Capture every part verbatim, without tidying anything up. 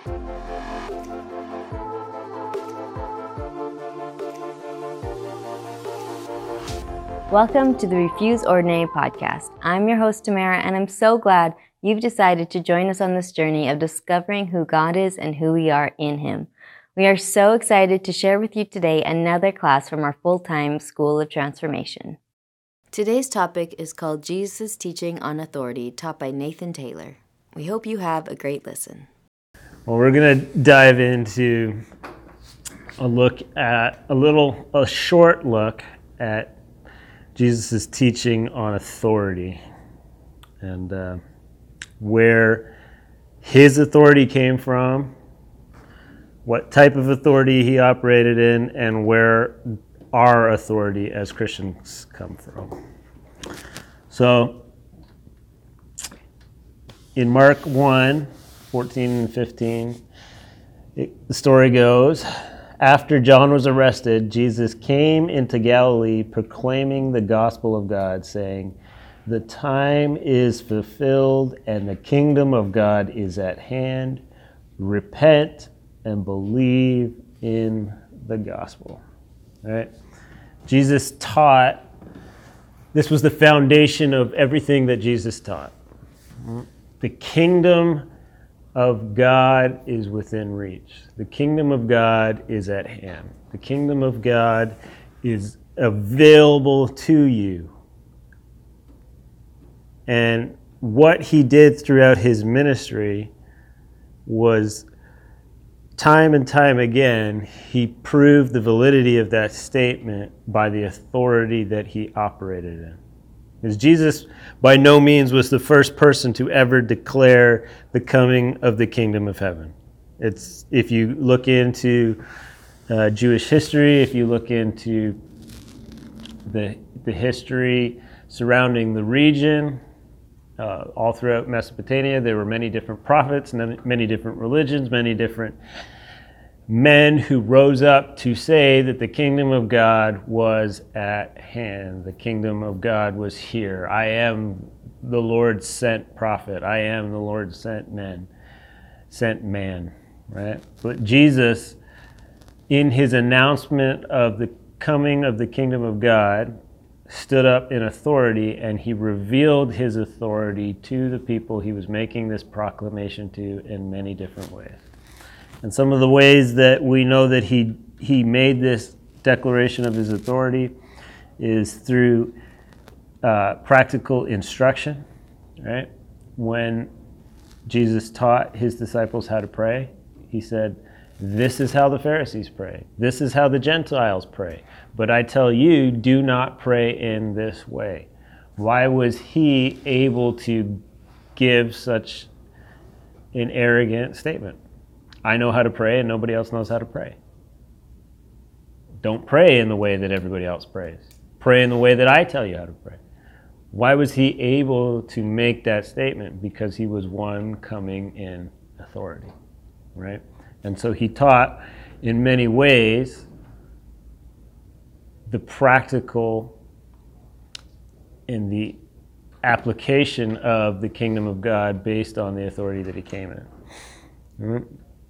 Welcome to the Refuse Ordinary podcast. I'm your host, Tamara, and I'm so glad you've decided to join us on this journey of discovering who God is and who we are in Him. We are so excited to share with you today another class from our full-time School of Transformation. Today's topic is called Jesus' Teaching on Authority, taught by Nathan Taylor. We hope you have a great listen. Well, we're going to dive into a look at, a little, a short look at Jesus' teaching on authority and uh, where his authority came from, what type of authority he operated in, and where our authority as Christians come from. So, in Mark one, fourteen and fifteen, it, the story goes, after John was arrested, Jesus came into Galilee proclaiming the gospel of God, saying, "The time is fulfilled and the kingdom of God is at hand. Repent and believe in the gospel." All right? Jesus taught, this was the foundation of everything that Jesus taught. The kingdom of God is within reach. The kingdom of God is at hand. The kingdom of God is available to you. And what he did throughout his ministry was, time and time again, he proved the validity of that statement by the authority that he operated in. Because Jesus, by no means, was the first person to ever declare the coming of the kingdom of heaven. It's, if you look into uh, Jewish history, if you look into the, the history surrounding the region, uh, all throughout Mesopotamia, there were many different prophets, many different religions, many different men who rose up to say that the kingdom of God was at hand. The kingdom of God was here. I am the Lord sent prophet. I am the Lord sent man, sent man, right? But Jesus, in his announcement of the coming of the kingdom of God, stood up in authority, and he revealed his authority to the people he was making this proclamation to in many different ways. And some of the ways that we know that he he made this declaration of his authority is through uh, practical instruction, right? When Jesus taught his disciples how to pray, he said, "This is how the Pharisees pray. This is how the Gentiles pray. But I tell you, do not pray in this way." Why was he able to give such an arrogant statement? I know how to pray and nobody else knows how to pray. Don't pray in the way that everybody else prays. Pray in the way that I tell you how to pray. Why was he able to make that statement? Because he was one coming in authority, right? And so he taught in many ways the practical in the application of the kingdom of God based on the authority that he came in. Right?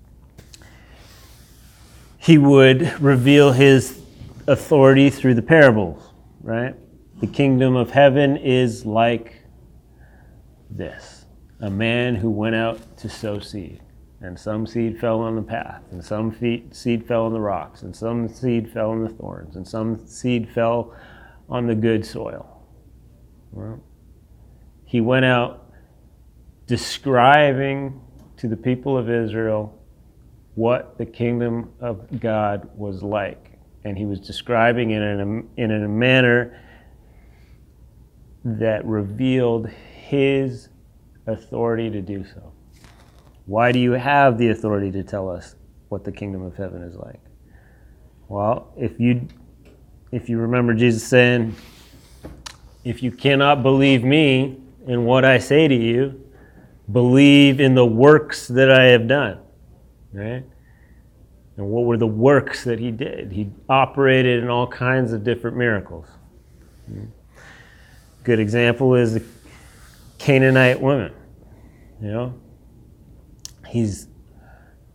He would reveal his authority through the parables, right? The kingdom of heaven is like this: a man who went out to sow seed, and some seed fell on the path, and some seed fell on the rocks, and some seed fell on the thorns, and some seed fell on the good soil. Well, he went out describing to the people of Israel what the kingdom of God was like. And he was describing it in a, in a manner that revealed his authority to do so. Why do you have the authority to tell us what the kingdom of heaven is like? Well, if you if you remember Jesus saying, if you cannot believe me in what I say to you, believe in the works that I have done. Right? And what were the works that he did? He operated in all kinds of different miracles. Good example is the Canaanite woman. You know, he's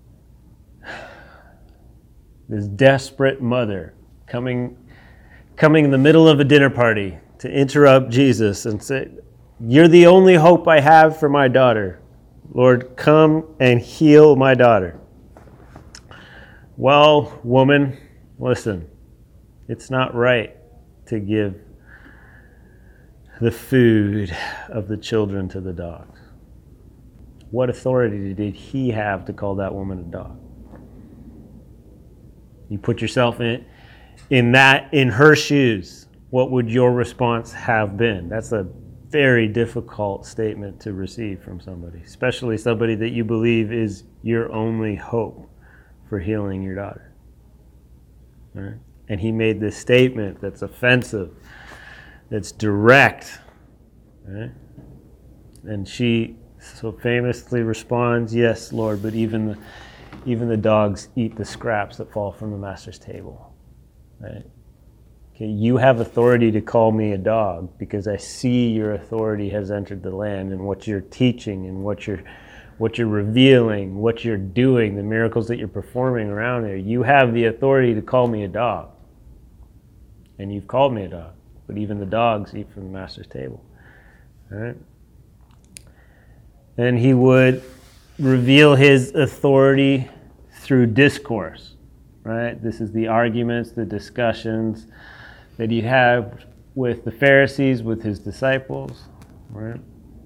this desperate mother coming, coming in the middle of a dinner party to interrupt Jesus and say, "You're the only hope I have for my daughter. Lord, come and heal my daughter." Well, woman, listen, it's not right to give the food of the children to the dogs. What authority did he have to call that woman a dog? You put yourself in in that in her shoes. What would your response have been? That's a very difficult statement to receive from somebody, especially somebody that you believe is your only hope for healing your daughter. All right? And he made this statement that's offensive, that's direct. Right? And she so famously responds, "Yes, Lord, but even the, even the dogs eat the scraps that fall from the master's table." Right? Okay, you have authority to call me a dog because I see your authority has entered the land, and what you're teaching and what you're what you're revealing, what you're doing, the miracles that you're performing around there. You have the authority to call me a dog. And you've called me a dog. But even the dogs eat from the master's table. All right? And he would reveal his authority through discourse. Right? This is the arguments, the discussions that he had with the Pharisees, with his disciples. Right?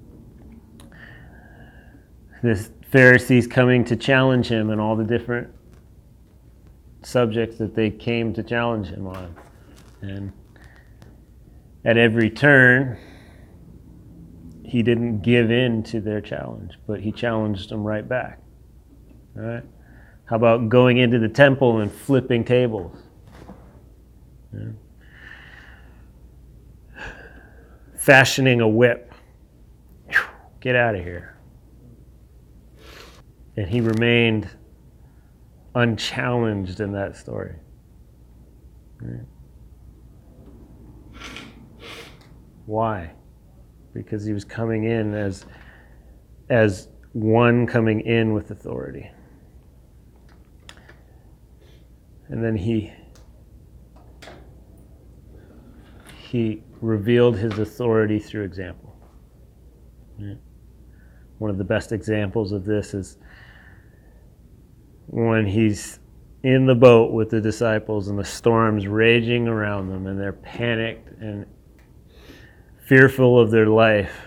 The Pharisees coming to challenge him and all the different subjects that they came to challenge him on. And at every turn, he didn't give in to their challenge, but he challenged them right back. All right? How about going into the temple and flipping tables? Yeah. Fashioning a whip. Get out of here. And he remained unchallenged in that story. Right? Why? Because he was coming in as, as one coming in with authority. And then he, he revealed his authority through example. Right? One of the best examples of this is when he's in the boat with the disciples and the storm's raging around them and they're panicked and fearful of their life.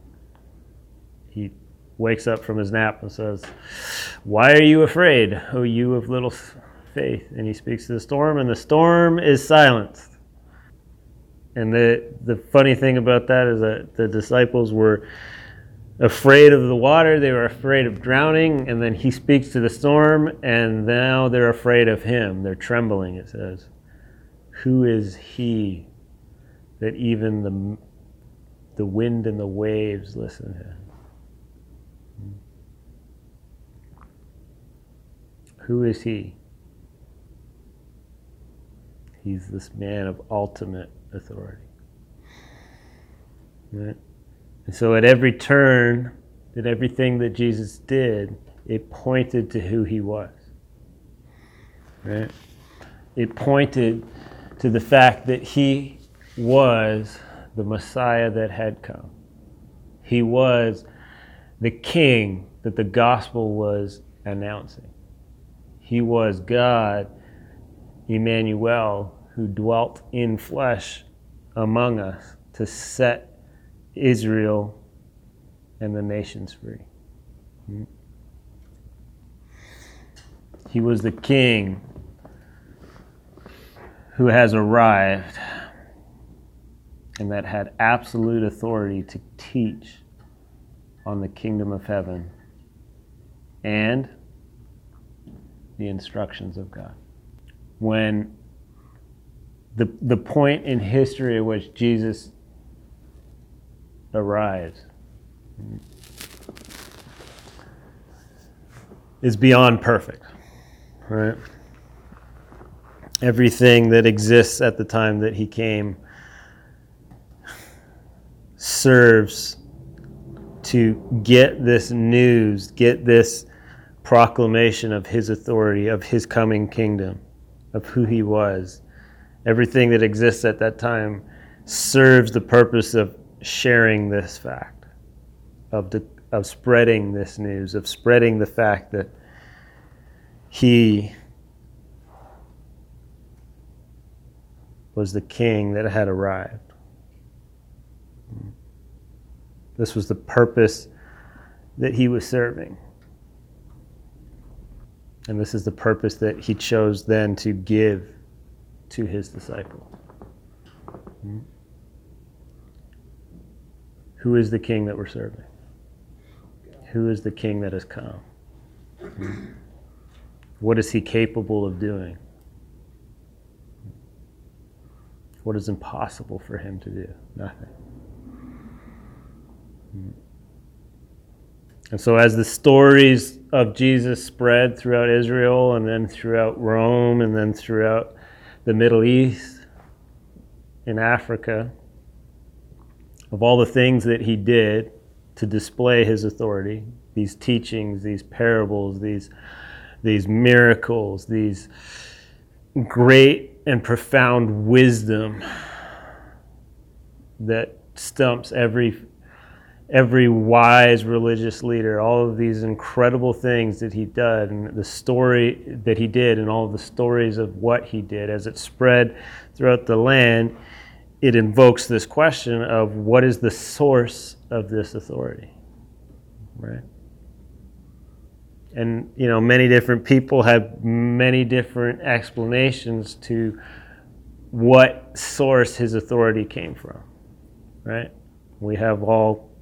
He wakes up from his nap and says, "Why are you afraid, O you of little faith?" And he speaks to the storm, and the storm is silenced. And the the funny thing about that is that the disciples were afraid of the water, they were afraid of drowning, and then he speaks to the storm, and now they're afraid of him. They're trembling, it says. Who is he that even the the wind and the waves listen to him? Who is he? He's this man of ultimate authority. Right? And so at every turn, at everything that Jesus did, it pointed to who he was. Right? It pointed to the fact that he was the Messiah that had come. He was the king that the gospel was announcing. He was God, Emmanuel, who dwelt in flesh among us to set Israel and the nations free. He was the king who has arrived and that had absolute authority to teach on the kingdom of heaven and the instructions of God. When the the point in history at which Jesus arrives is beyond perfect, right? Everything that exists at the time that he came serves to get this news, get this proclamation of his authority, of his coming kingdom. of who he was. Everything that exists at that time serves the purpose of sharing this fact, of the, of spreading this news, of spreading the fact that he was the king that had arrived. This was the purpose that he was serving. And this is the purpose that he chose then to give to his disciples. Who is the king that we're serving? Who is the king that has come? What is he capable of doing? What is impossible for him to do? Nothing. And so as the stories of Jesus spread throughout Israel and then throughout Rome and then throughout the Middle East, in Africa, of all the things that he did to display his authority, these teachings, these parables, these, these miracles, these great and profound wisdom that stumps every every wise religious leader, all of these incredible things that he did, and the story that he did, and all of the stories of what he did, as it spread throughout the land, it invokes this question of what is the source of this authority, right? And, you know, many different people have many different explanations to what source his authority came from, right? We have all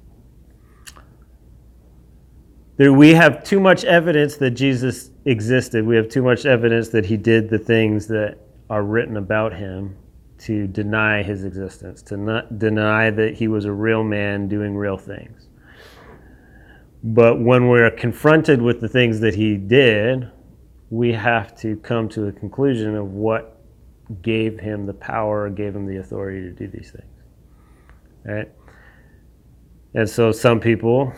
There, we have too much evidence that Jesus existed. We have too much evidence that he did the things that are written about him to deny his existence, to not deny that he was a real man doing real things. But when we're confronted with the things that he did, we have to come to a conclusion of what gave him the power, gave him the authority to do these things, right? And so some people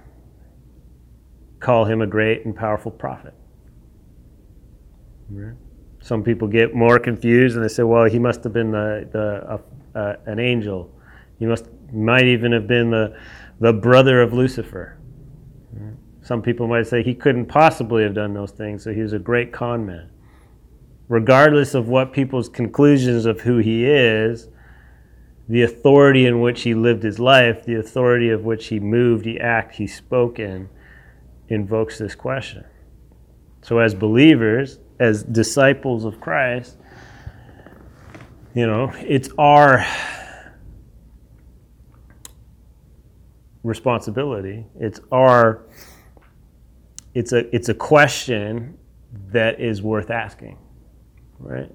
call him a great and powerful prophet. Right? Some people get more confused and they say, well, he must have been the, the uh, uh, an angel. He must might even have been the the brother of Lucifer. Right? Some people might say he couldn't possibly have done those things, so he was a great con man. Regardless of what people's conclusions of who he is, the authority in which he lived his life, the authority of which he moved, he acted, he spoke in, invokes this question. So as believers, as disciples of Christ, you know, it's our responsibility. It's our it's a it's a question that is worth asking, right?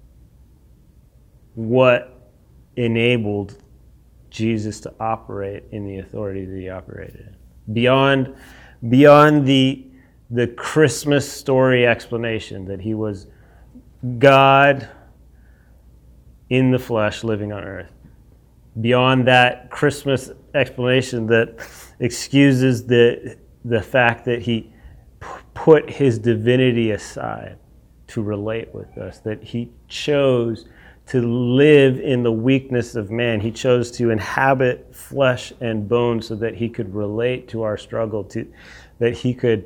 What enabled Jesus to operate in the authority that he operated in? Beyond Beyond the the Christmas story explanation that he was God in the flesh living on earth. Beyond that Christmas explanation that excuses the the fact that he p- put his divinity aside to relate with us, that he chose to live in the weakness of man. He chose to inhabit flesh and bone so that he could relate to our struggle, to that he could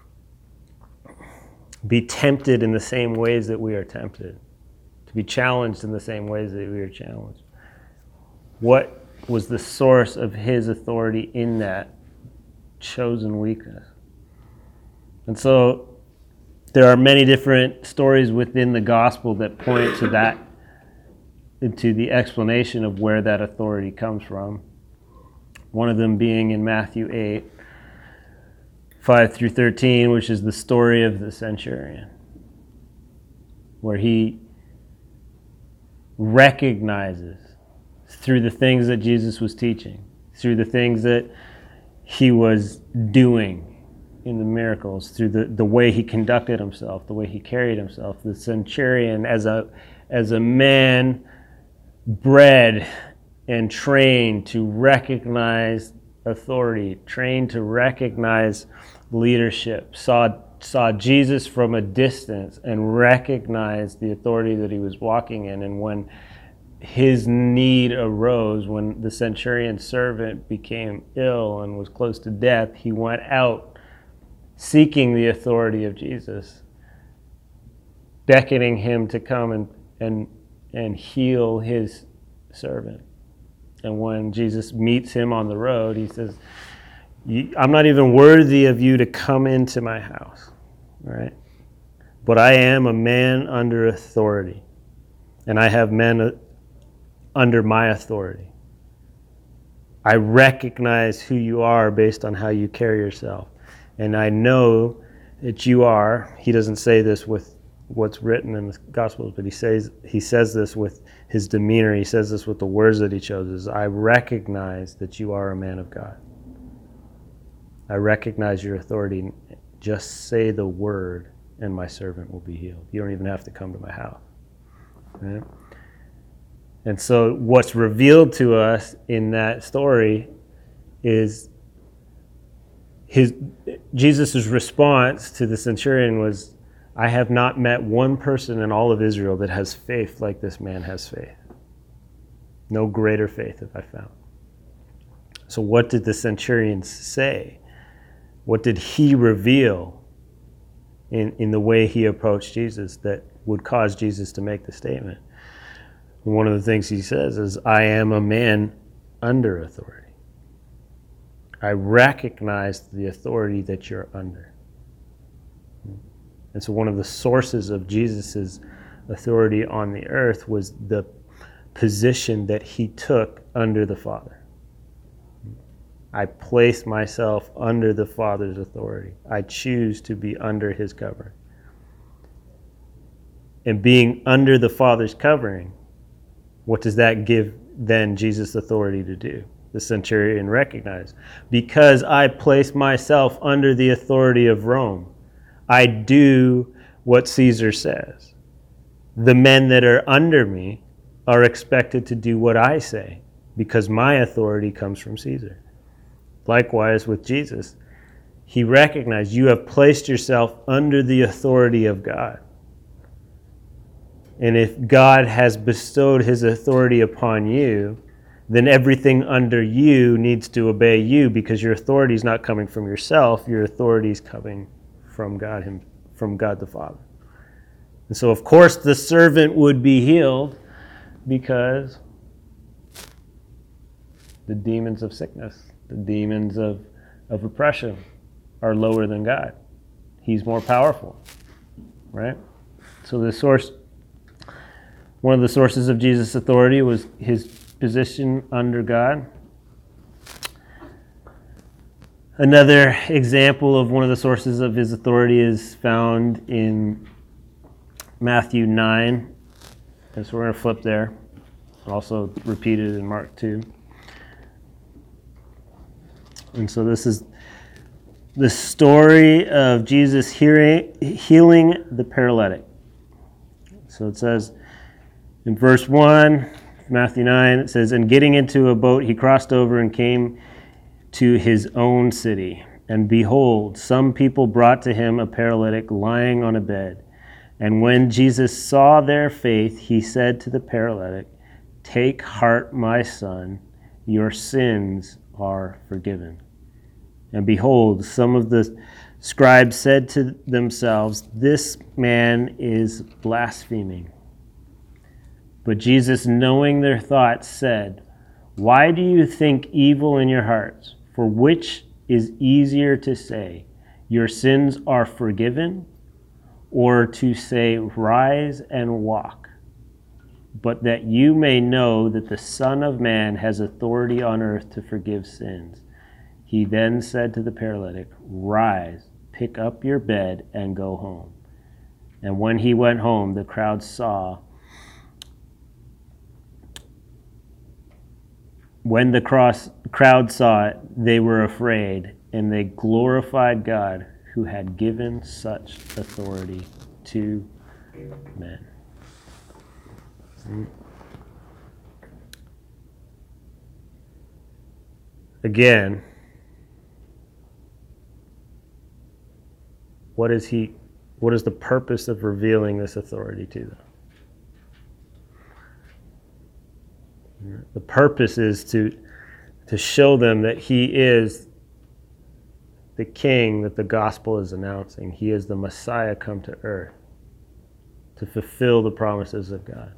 be tempted in the same ways that we are tempted, to be challenged in the same ways that we are challenged. What was the source of his authority in that chosen weakness? And so there are many different stories within the gospel that point to that, into the explanation of where that authority comes from. One of them being in Matthew eight, five through thirteen, which is the story of the centurion, where he recognizes through the things that Jesus was teaching, through the things that he was doing in the miracles, through the, the way he conducted himself, the way he carried himself. The centurion, as a as a man bred and trained to recognize authority, trained to recognize leadership, saw saw Jesus from a distance and recognized the authority that he was walking in. And when his need arose, when the centurion's servant became ill and was close to death, he went out seeking the authority of Jesus, beckoning him to come and, and, and heal his servant. And when Jesus meets him on the road, he says, I'm not even worthy of you to come into my house, right? But I am a man under authority, and I have men under my authority. I recognize who you are based on how you carry yourself. And I know that you are, he doesn't say this with what's written in the Gospels, but he says he says this with his demeanor. He says this with the words that he chooses. I recognize that you are a man of God. I recognize your authority. Just say the word and my servant will be healed. You don't even have to come to my house. Right? And so what's revealed to us in that story is his Jesus' response to the centurion was, I have not met one person in all of Israel that has faith like this man has faith. No greater faith have I found. So what did the centurion say? What did he reveal in, in the way he approached Jesus that would cause Jesus to make the statement? One of the things he says is, I am a man under authority. I recognize the authority that you're under. And so one of the sources of Jesus' authority on the earth was the position that he took under the Father. I place myself under the Father's authority. I choose to be under his covering. And being under the Father's covering, what does that give then Jesus authority to do? The centurion recognized, because I place myself under the authority of Rome, I do what Caesar says. The men that are under me are expected to do what I say, because my authority comes from Caesar. Likewise with Jesus, he recognized, you have placed yourself under the authority of God. And if God has bestowed his authority upon you, then everything under you needs to obey you, because your authority is not coming from yourself, your authority is coming from God, him, from God the Father. And so of course the servant would be healed, because the demons of sickness, the demons of, of oppression are lower than God. He's more powerful, right? So the source, one of the sources of Jesus' authority was his position under God. Another example of one of the sources of his authority is found in Matthew nine. And so we're going to flip there. Also repeated in Mark two. And so this is the story of Jesus hearing, healing the paralytic. So it says in verse one, Matthew nine, it says, and getting into a boat, he crossed over and came to his own city. And behold, some people brought to him a paralytic lying on a bed. And when Jesus saw their faith, he said to the paralytic, take heart, my son, your sins are forgiven. And behold, some of the scribes said to themselves, this man is blaspheming. But Jesus, knowing their thoughts, said, why do you think evil in your hearts? For which is easier to say, your sins are forgiven, or to say, rise and walk? But that you may know that the Son of Man has authority on earth to forgive sins. He then said to the paralytic, rise, pick up your bed, and go home. And when he went home, the crowd saw When the cross, crowd saw it, they were afraid, and they glorified God who had given such authority to men. Again, What is he, what is the purpose of revealing this authority to them? The purpose is to, to show them that he is the king that the gospel is announcing. He is the Messiah come to earth to fulfill the promises of God.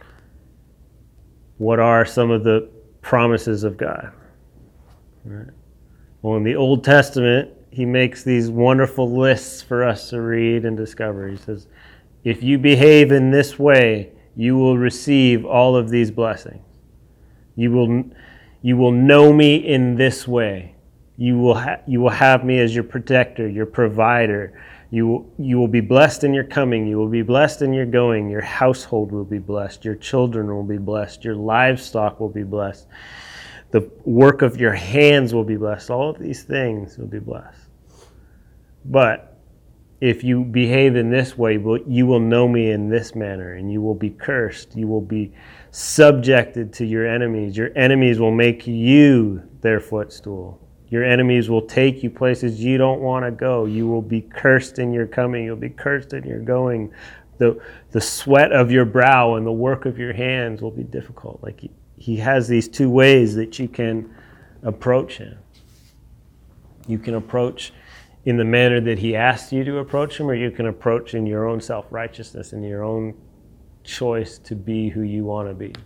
What are some of the promises of God? Right. Well, in the Old Testament, he makes these wonderful lists for us to read and discover. He says, if you behave in this way, you will receive all of these blessings. You will, you will know me in this way. You will, ha- you will have me as your protector, your provider. You will, you will be blessed in your coming. You will be blessed in your going. Your household will be blessed. Your children will be blessed. Your livestock will be blessed. The work of your hands will be blessed. All of these things will be blessed. But if you behave in this way, you will know me in this manner, and you will be cursed. You will be subjected to your enemies. Your enemies will make you their footstool. Your enemies will take you places you don't want to go. You will be cursed in your coming. You'll be cursed in your going. The, the sweat of your brow and the work of your hands will be difficult. Like he, he has these two ways that you can approach him. You can approach in the manner that he asks you to approach him, or you can approach in your own self-righteousness and your own choice to be who you want to be.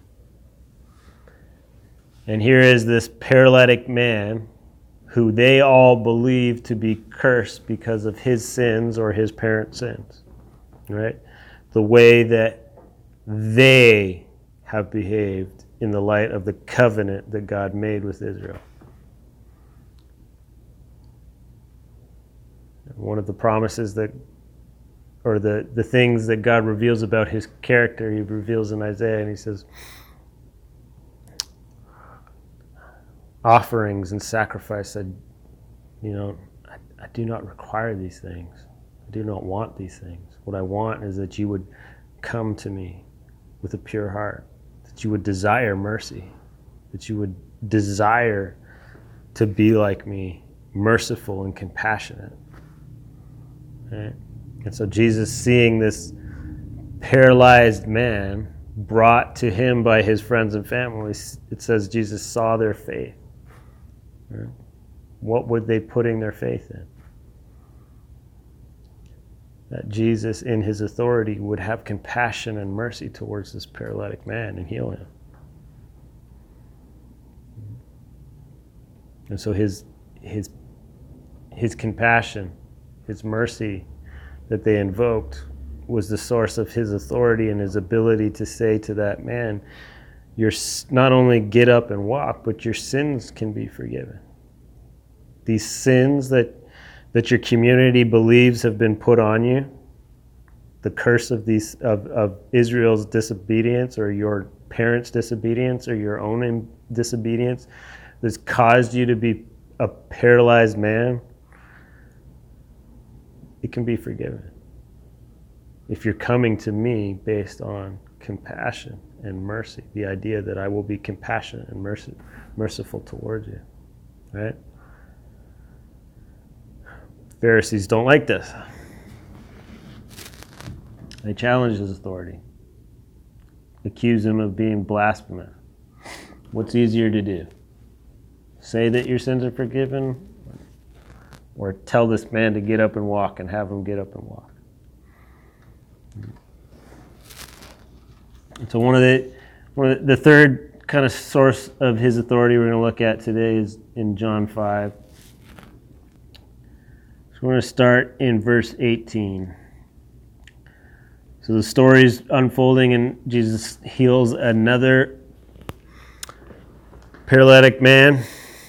And here is this paralytic man who they all believe to be cursed because of his sins or his parents' sins, right? The way that they have behaved in the light of the covenant that God made with Israel. One of the promises that, or the, the things that God reveals about his character, he reveals in Isaiah, and he says, offerings and sacrifice, I, you know, I, I do not require these things. I do not want these things. What I want is that you would come to me with a pure heart, that you would desire mercy, that you would desire to be like me, merciful and compassionate. Right? And so Jesus, seeing this paralyzed man brought to him by his friends and family, it says Jesus saw their faith. Right? What were they putting their faith in? That Jesus, in his authority, would have compassion and mercy towards this paralytic man and heal him. And so his his his compassion, his mercy that they invoked was the source of his authority and his ability to say to that man, "You're not only get up and walk, but your sins can be forgiven." These sins that that your community believes have been put on you, the curse of these of, of Israel's disobedience, or your parents' disobedience, or your own disobedience, that's caused you to be a paralyzed man, it can be forgiven if you're coming to me based on compassion and mercy, the idea that I will be compassionate and mercy, merciful towards you, right? Pharisees don't like this. They challenge his authority, accuse him of being blasphemous. What's easier to do? Say that your sins are forgiven, or tell this man to get up and walk and have him get up and walk? And so one of the one of the, the third kind of source of his authority we're going to look at today is in John five. So we're going to start in verse eighteen. So the story's unfolding, and Jesus heals another paralytic man,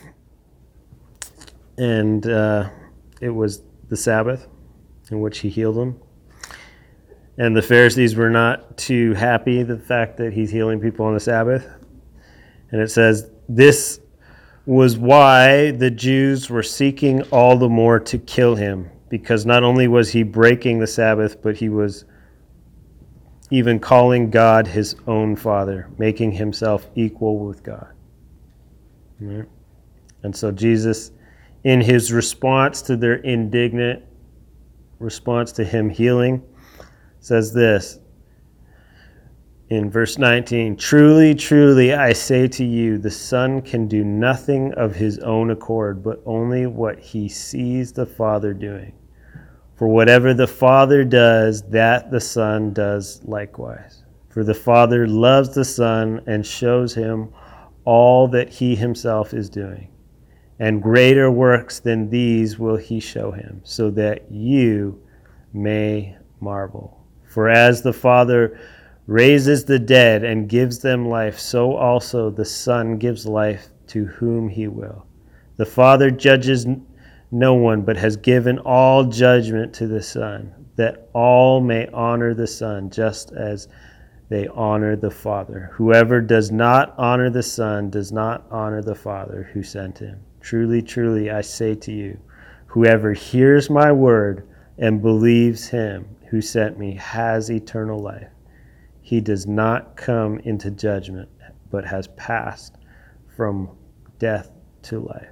and uh, it was the Sabbath in which he healed him. And the Pharisees were not too happy the fact that he's healing people on the Sabbath. And it says, this was why the Jews were seeking all the more to kill him, because not only was he breaking the Sabbath, but he was even calling God his own Father, making himself equal with God. Right? And so Jesus, in his response to their indignant response to him healing says this in verse nineteen, "Truly, truly, I say to you, the Son can do nothing of his own accord, but only what he sees the Father doing. For whatever the Father does, that the Son does likewise. For the Father loves the Son and shows him all that he himself is doing. And greater works than these will he show him, so that you may marvel. For as the Father raises the dead and gives them life, so also the Son gives life to whom he will. The Father judges no one, but has given all judgment to the Son, that all may honor the Son, just as they honor the Father. Whoever does not honor the Son does not honor the Father who sent him. Truly, truly, I say to you, whoever hears my word and believes him who sent me has eternal life. He does not come into judgment, but has passed from death to life."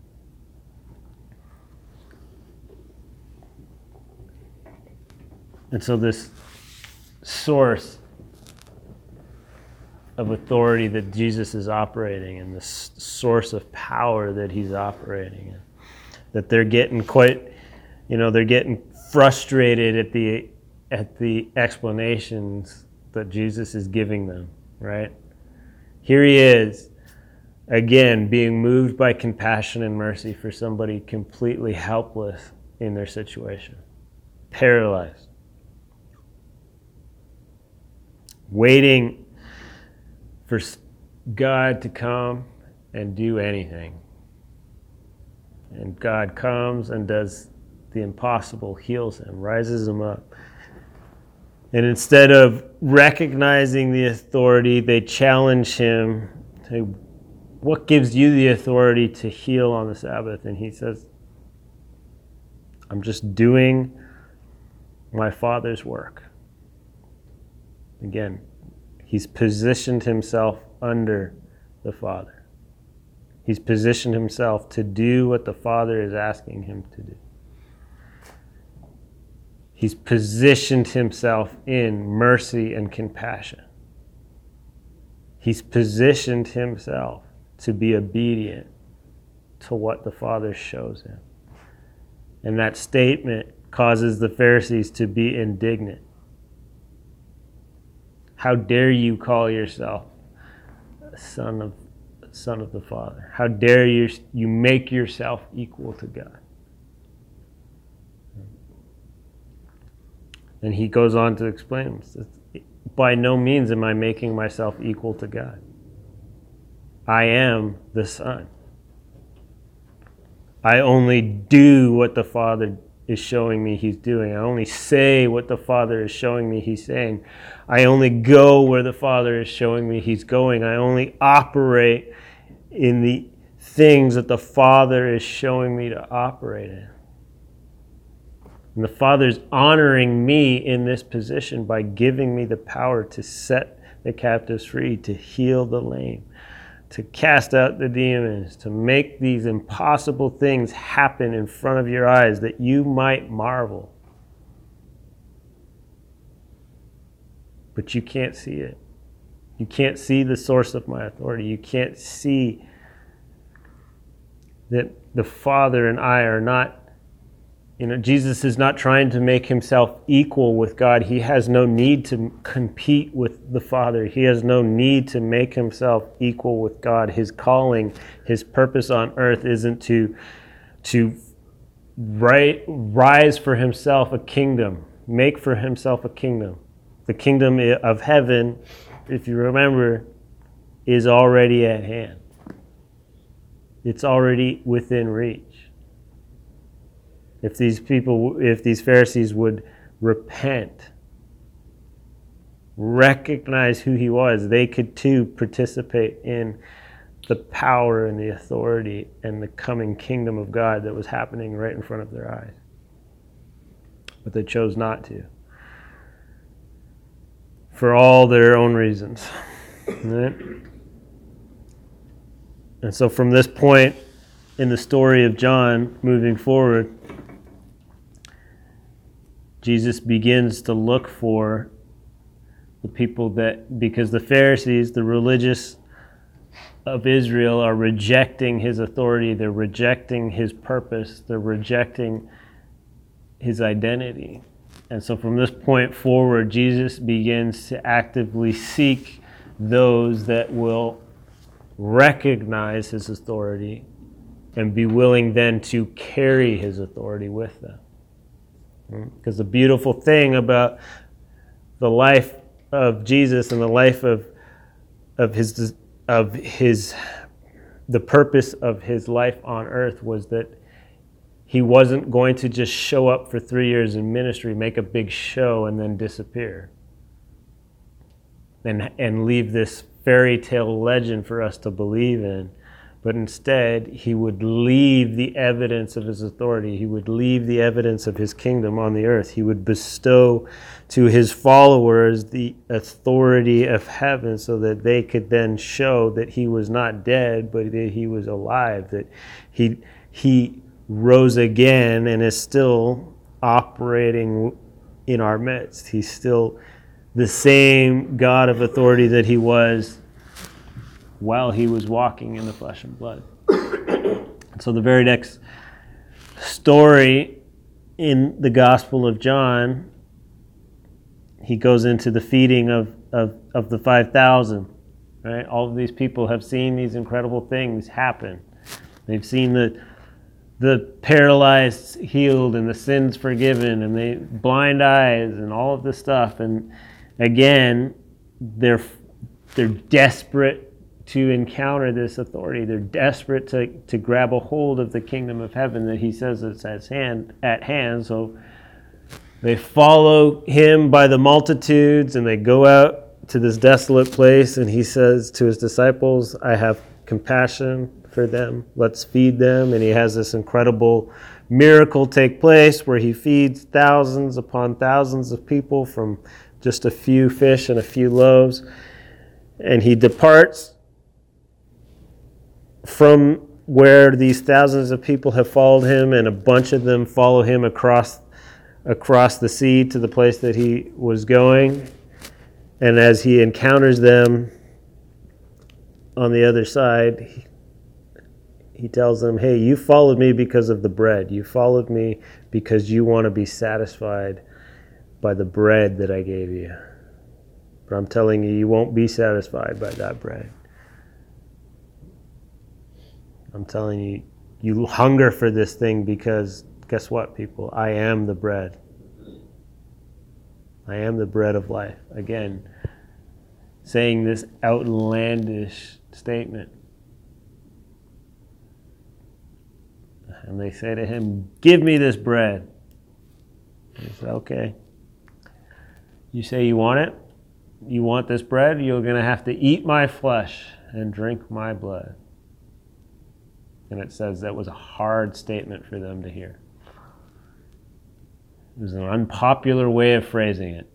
And so this source of authority that Jesus is operating in, this source of power that he's operating in, that they're getting quite, you know, they're getting frustrated at the at the explanations that Jesus is giving them, right? Here he is, again, being moved by compassion and mercy for somebody completely helpless in their situation, paralyzed, waiting for God to come and do anything. And God comes and does the impossible, heals him, rises him up. And instead of recognizing the authority, they challenge him to, what gives you the authority to heal on the Sabbath? And he says, I'm just doing my Father's work. Again, he's positioned himself under the Father. He's positioned himself to do what the Father is asking him to do. He's positioned himself in mercy and compassion. He's positioned himself to be obedient to what the Father shows him. And that statement causes the Pharisees to be indignant. How dare you call yourself a son of, son of the Father? How dare you, you make yourself equal to God? And he goes on to explain, by no means am I making myself equal to God. I am the Son. I only do what the Father is showing me he's doing. I only say what the Father is showing me he's saying. I only go where the Father is showing me he's going. I only operate in the things that the Father is showing me to operate in. And the Father's honoring me in this position by giving me the power to set the captives free, to heal the lame, to cast out the demons, to make these impossible things happen in front of your eyes that you might marvel. But you can't see it. You can't see the source of my authority. You can't see that the Father and I are not, you know, Jesus is not trying to make himself equal with God. He has no need to compete with the Father. He has no need to make himself equal with God. His calling, his purpose on earth isn't to, to ri- rise for himself a kingdom, make for himself a kingdom. The kingdom of heaven, if you remember, is already at hand. It's already within reach. If these people, if these Pharisees would repent, recognize who he was, they could too participate in the power and the authority and the coming kingdom of God that was happening right in front of their eyes. But they chose not to, for all their own reasons. Right? And so from this point in the story of John moving forward, Jesus begins to look for the people that, because the Pharisees, the religious of Israel, are rejecting his authority, they're rejecting his purpose, they're rejecting his identity. And so from this point forward, Jesus begins to actively seek those that will recognize his authority and be willing then to carry his authority with them. Because the beautiful thing about the life of Jesus and the life of of his of his the purpose of his life on earth was that he wasn't going to just show up for three years in ministry, make a big show, and then disappear. And, and leave this fairy tale legend for us to believe in. But instead, he would leave the evidence of his authority. He would leave the evidence of his kingdom on the earth. He would bestow to his followers the authority of heaven so that they could then show that he was not dead, but that he was alive, that he he rose again and is still operating in our midst. He's still the same God of authority that he was while he was walking in the flesh and blood. So the very next story in the Gospel of John, he goes into the feeding of, of, of the five thousand. Right? All of these people have seen these incredible things happen. They've seen the the paralyzed healed and the sins forgiven and the blind eyes and all of this stuff. And again, they're they're desperate to encounter this authority. They're desperate to, to grab a hold of the kingdom of heaven that he says it's at hand, at hand. So they follow him by the multitudes and they go out to this desolate place, and he says to his disciples, I have compassion for them. Let's feed them. And he has this incredible miracle take place where he feeds thousands upon thousands of people from just a few fish and a few loaves. And he departs from where these thousands of people have followed him, and a bunch of them follow him across across the sea to the place that he was going. And as he encounters them on the other side, he, he tells them, hey, you followed me because of the bread. You followed me because you want to be satisfied by the bread that I gave you. But I'm telling you, you won't be satisfied by that bread. I'm telling you, you hunger for this thing because, guess what, people? I am the bread. I am the bread of life. Again, saying this outlandish statement. And they say to him, give me this bread. He said, okay. You say you want it? You want this bread? You're going to have to eat my flesh and drink my blood. And it says that was a hard statement for them to hear. It was an unpopular way of phrasing it.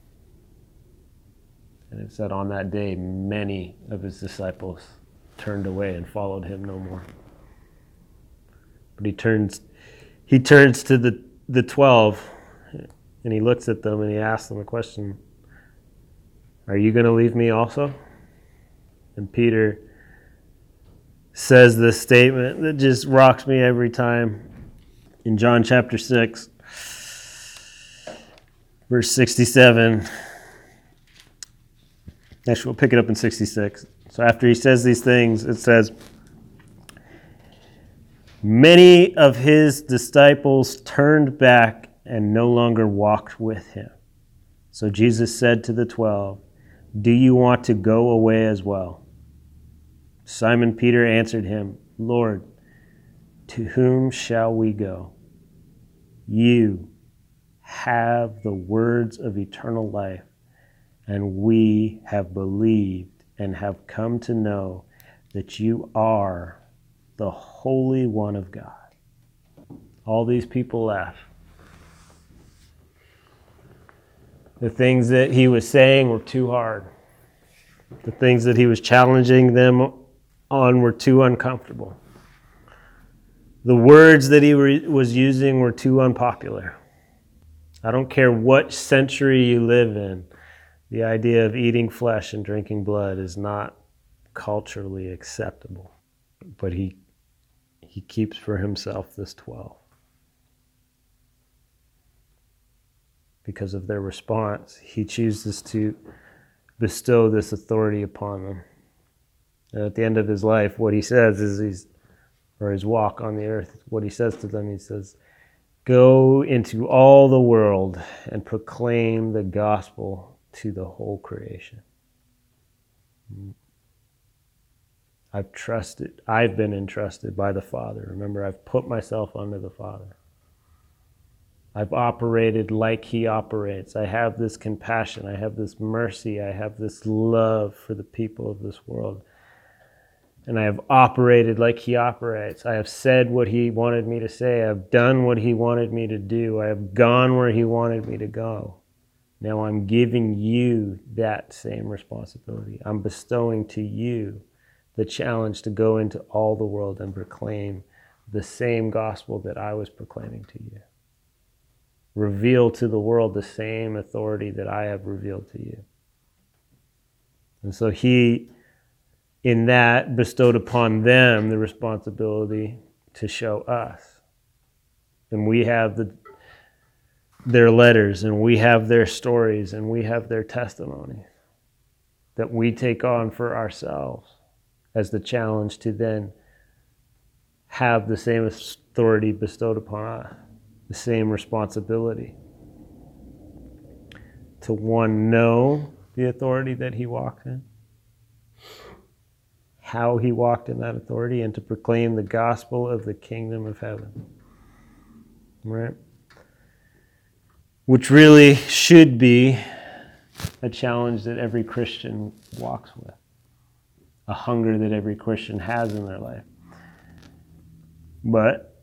And it said on that day, many of his disciples turned away and followed him no more. But he turns, he turns to the, the twelve, and he looks at them and he asks them a question. Are you going to leave me also? And Peter says this statement that just rocks me every time. In John chapter six, verse sixty-seven. Actually, we'll pick it up in sixty-six. So after he says these things, it says, many of his disciples turned back and no longer walked with him. So Jesus said to the twelve, do you want to go away as well? Simon Peter answered him, Lord, to whom shall we go? You have the words of eternal life, and we have believed and have come to know that you are the Holy One of God. All these people laugh. The things that he was saying were too hard. The things that he was challenging them on were too uncomfortable. The words that he re- was using were too unpopular. I don't care what century you live in, the idea of eating flesh and drinking blood is not culturally acceptable. But he he keeps for himself this twelve. Because of their response, he chooses to bestow this authority upon them. And at the end of his life, what he says is, he's, or his walk on the earth, what he says to them, he says, "Go into all the world and proclaim the gospel to the whole creation." I've trusted, I've been entrusted by the Father. Remember, I've put myself under the Father. I've operated like he operates. I have this compassion. I have this mercy. I have this love for the people of this world. And I have operated like he operates. I have said what he wanted me to say. I've done what he wanted me to do. I have gone where he wanted me to go. Now I'm giving you that same responsibility. I'm bestowing to you the challenge to go into all the world and proclaim the same gospel that I was proclaiming to you. Reveal to the world the same authority that I have revealed to you. And so he, in that, bestowed upon them the responsibility to show us. And we have the, their letters, and we have their stories, and we have their testimony that we take on for ourselves as the challenge to then have the same authority bestowed upon us, the same responsibility to, one, know the authority that he walked in, how he walked in that authority, and to proclaim the gospel of the kingdom of heaven. Right? Which really should be a challenge that every Christian walks with, a hunger that every Christian has in their life. But,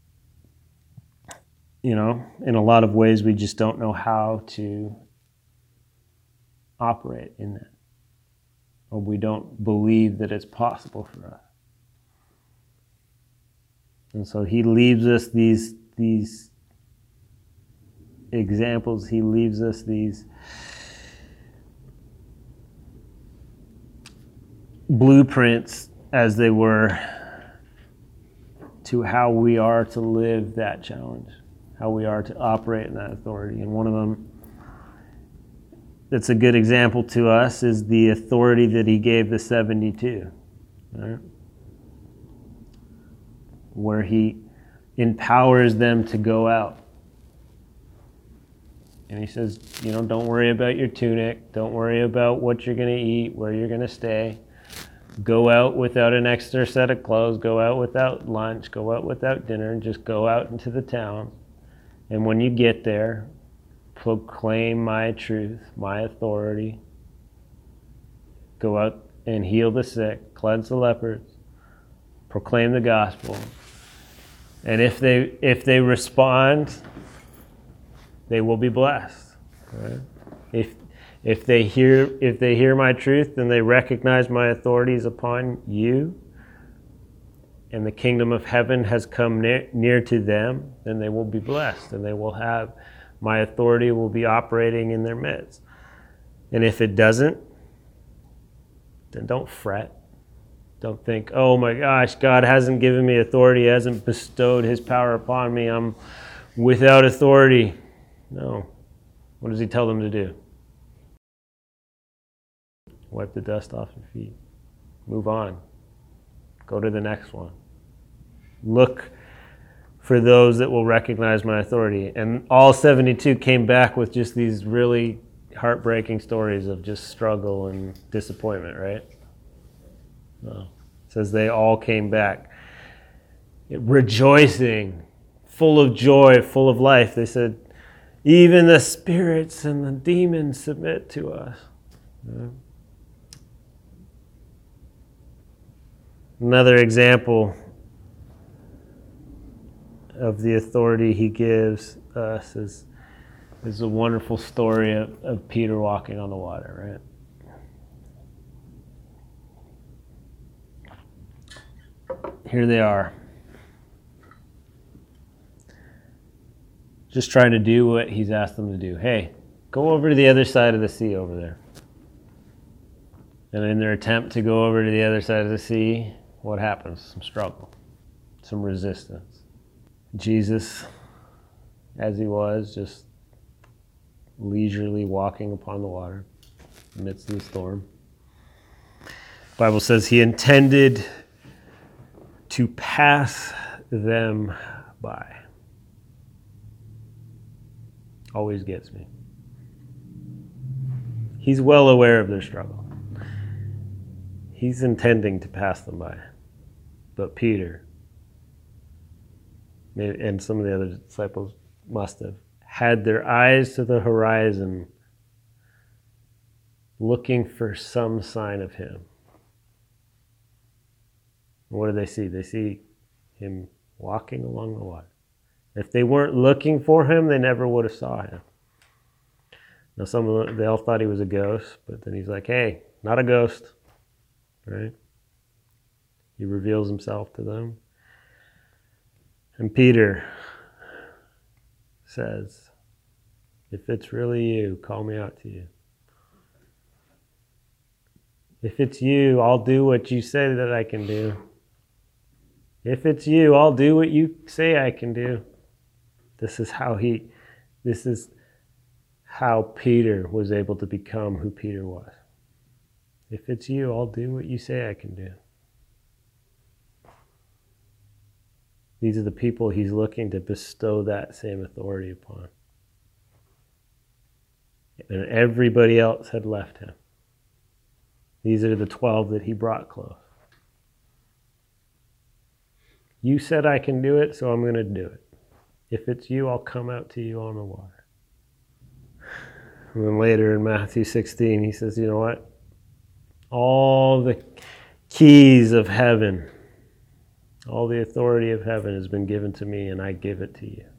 you know, in a lot of ways, we just don't know how to operate in that. Or we don't believe that it's possible for us. And so he leaves us these, these examples. He leaves us these blueprints, as they were, to how we are to live that challenge, how we are to operate in that authority. And one of them that's a good example to us is the authority that he gave the seventy-two, right? Where he empowers them to go out. And he says, you know, don't worry about your tunic. Don't worry about what you're going to eat, where you're going to stay. Go out without an extra set of clothes. Go out without lunch. Go out without dinner. And just go out into the town. And when you get there, proclaim my truth, my authority. Go out and heal the sick, cleanse the lepers, proclaim the gospel. And if they if they respond, they will be blessed. Right? If if they hear if they hear my truth and they recognize my authorities upon you, and the kingdom of heaven has come near, near to them, then they will be blessed, and they will have my authority will be operating in their midst. And if it doesn't, then don't fret. Don't think, oh my gosh, God hasn't given me authority, He hasn't bestowed His power upon me, I'm without authority. No. What does He tell them to do? Wipe the dust off your feet. Move on. Go to the next one. Look for those that will recognize my authority. And all seventy-two came back with just these really heartbreaking stories of just struggle and disappointment, right? No. It says they all came back rejoicing, full of joy, full of life. They said, even the spirits and the demons submit to us. Yeah. Another example of the authority he gives us is, is a wonderful story of, of Peter walking on the water, right? Here they are. just trying to do what he's asked them to do. Hey, go over to the other side of the sea over there. And in their attempt to go over to the other side of the sea, what happens? Some struggle, some resistance. Jesus, as he was, just leisurely walking upon the water amidst the storm. The Bible says he intended to pass them by. Always gets me. He's well aware of their struggle. He's intending to pass them by. But Peter, and some of the other disciples must have, had their eyes to the horizon, looking for some sign of him. What do they see? They see him walking along the water. If they weren't looking for him, they never would have saw him. Now, some of them, they all thought he was a ghost, but then he's like, hey, not a ghost, right? He reveals himself to them. And Peter says, if it's really you, call me out to you. If it's you, I'll do what you say that I can do. If it's you, I'll do what you say I can do. This is how he, this is how Peter was able to become who Peter was. If it's you, I'll do what you say I can do. These are the people he's looking to bestow that same authority upon. And everybody else had left him. These are the twelve that he brought close. You said I can do it, so I'm going to do it. If it's you, I'll come out to you on the water. And then later in Matthew sixteen, he says, you know what? All the keys of heaven, all the authority of heaven has been given to me, and I give it to you.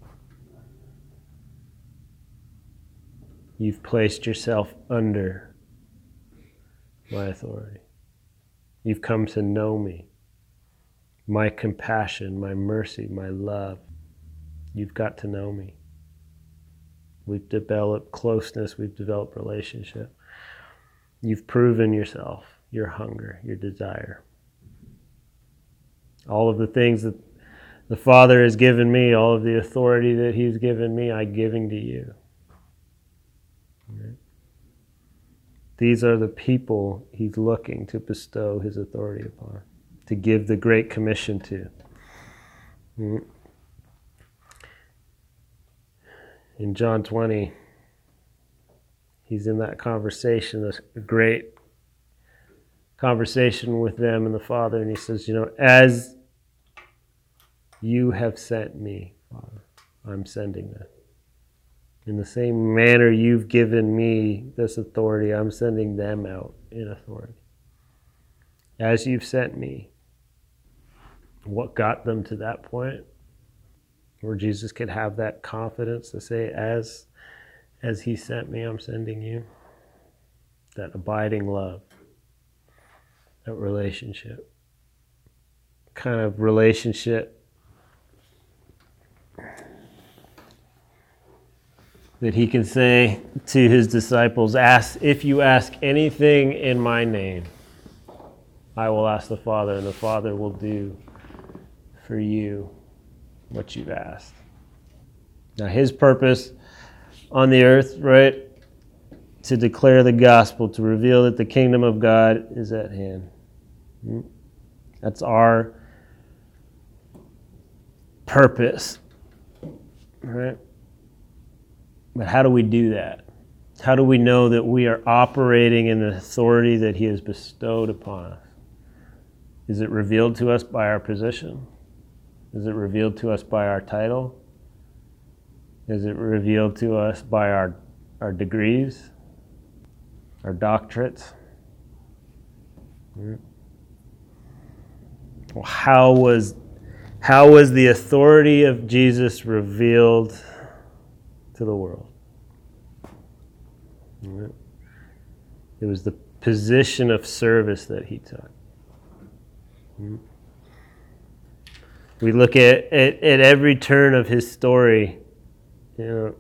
You've placed yourself under my authority. You've come to know me, my compassion, my mercy, my love. You've got to know me. We've developed closeness. We've developed relationship. You've proven yourself, your hunger, your desire. All of the things that the Father has given me, all of the authority that he's given me, I'm giving to you. Right? These are the people he's looking to bestow his authority upon, to give the Great Commission to. Mm-hmm. In John twenty, he's in that conversation, this great conversation with them and the Father, and he says, you know, as you have sent me, Father, I'm sending them. In the same manner you've given me this authority, I'm sending them out in authority. As you've sent me. What got them to that point where Jesus could have that confidence to say, as, as he sent me, I'm sending you? That abiding love, that relationship, kind of relationship that he can say to his disciples, ask, if you ask anything in my name, I will ask the Father, and the Father will do for you what you've asked. Now his purpose on the earth, right, to declare the gospel, to reveal that the kingdom of God is at hand. That's our purpose, right? But how do we do that? How do we know that we are operating in the authority that he has bestowed upon us? Is it revealed to us by our position? Is it revealed to us by our title? Is it revealed to us by our, our degrees, our doctorates? Well, how was, how was the authority of Jesus revealed to the world? It was the position of service that he took. We look at, at, at every turn of his story, You know,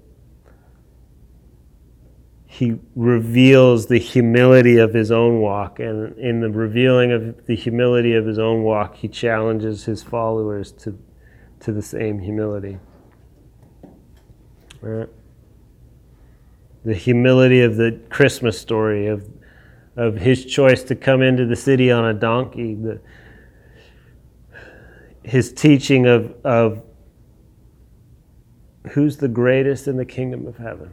he reveals the humility of his own walk, and in the revealing of the humility of his own walk, he challenges his followers to, to the same humility. Right? The humility of the Christmas story, of of his choice to come into the city on a donkey, the, his teaching of, of who's the greatest in the kingdom of heaven,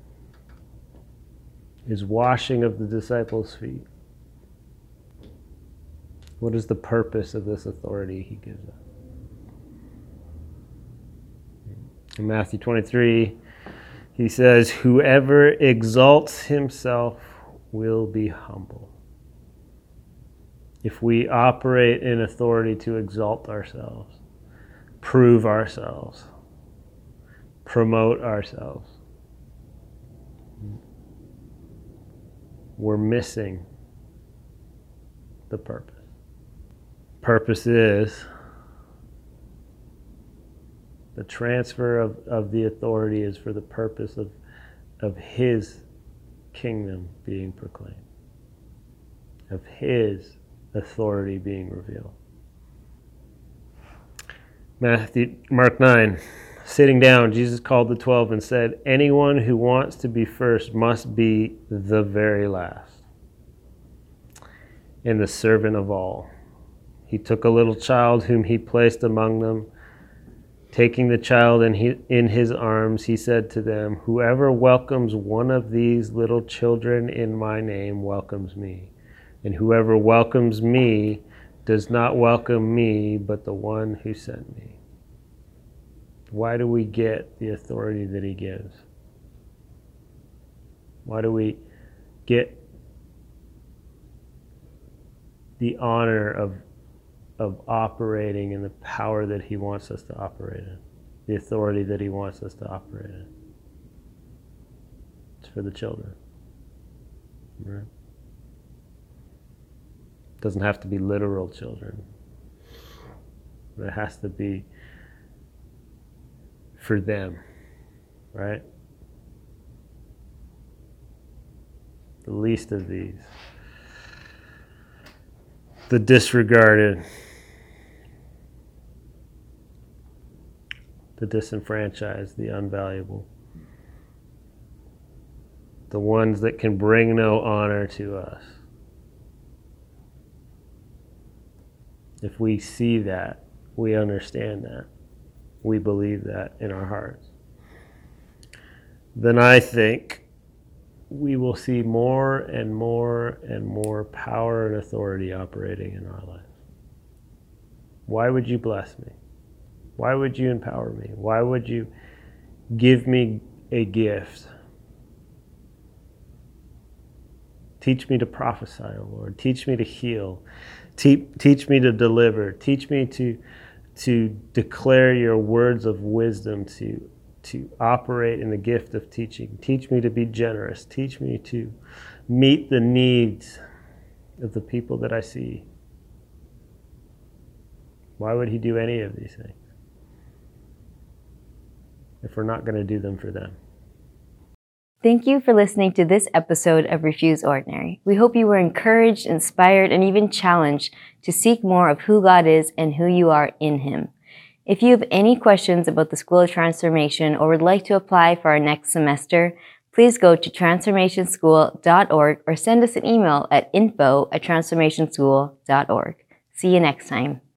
his washing of the disciples' feet. What is the purpose of this authority he gives us? In Matthew twenty-three, he says, whoever exalts himself will be humble. If we operate in authority to exalt ourselves, prove ourselves, promote ourselves, we're missing the purpose. Purpose is the transfer of, of the authority is for the purpose of, of his kingdom being proclaimed, of his authority being revealed. Matthew, Mark nine, sitting down, Jesus called the twelve and said, anyone who wants to be first must be the very last and the servant of all. He took a little child whom he placed among them. Taking the child in, he, in his arms, he said to them, whoever welcomes one of these little children in my name welcomes me. And whoever welcomes me does not welcome me, but the one who sent me. Why do we get the authority that he gives? Why do we get the honor of of operating in the power that he wants us to operate in, the authority that he wants us to operate in? It's for the children. Right? It doesn't have to be literal children, but it has to be for them, right? The least of these, the disregarded, the disenfranchised, the unvaluable, the ones that can bring no honor to us. If we see that, we understand that, we believe that in our hearts, then I think we will see more and more and more power and authority operating in our lives. Why would you bless me? Why would you empower me? Why would you give me a gift? Teach me to prophesy, O Lord. Teach me to heal. Te- teach me to deliver. Teach me to, to declare your words of wisdom, to, to operate in the gift of teaching. Teach me to be generous. Teach me to meet the needs of the people that I see. Why would he do any of these things if we're not going to do them for them? Thank you for listening to this episode of Refuse Ordinary. We hope you were encouraged, inspired, and even challenged to seek more of who God is and who you are in him. If you have any questions about the School of Transformation or would like to apply for our next semester, please go to transformation school dot org or send us an email at info at transformation school dot org. See you next time.